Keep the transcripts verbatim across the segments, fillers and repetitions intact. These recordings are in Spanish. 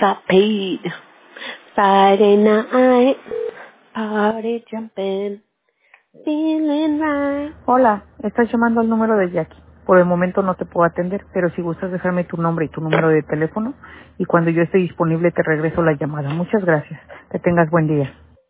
got paid. Friday night, party jumping, feeling right. Hola, estás llamando al número de Jackie. Por el momento no te puedo atender, pero si gustas dejarme tu nombre y tu número de teléfono, y cuando yo esté disponible te regreso la llamada. Muchas gracias. Que tengas buen día.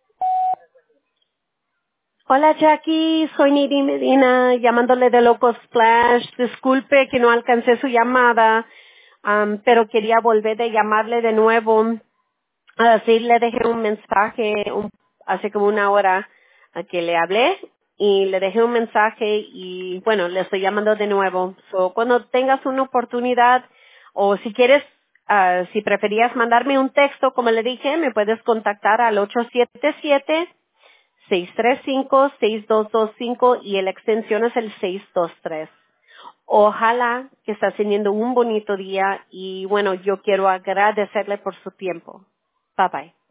Hola Jackie, soy Nidhi Medina, llamándole de Loco Splash. Disculpe que no alcancé su llamada, am, pero quería volver a llamarle de nuevo. Así le dejé un mensaje un- hace como una hora a que le hablé y le dejé un mensaje y bueno, le estoy llamando de nuevo. So, cuando tengas una oportunidad o si quieres, ah, si preferías mandarme un texto, como le dije, me puedes contactar al ocho siete siete, seis tres cinco, seis dos dos cinco y la extensión es el seis dos tres. Ojalá que estés teniendo un bonito día y bueno, yo quiero agradecerle por su tiempo. Bye bye.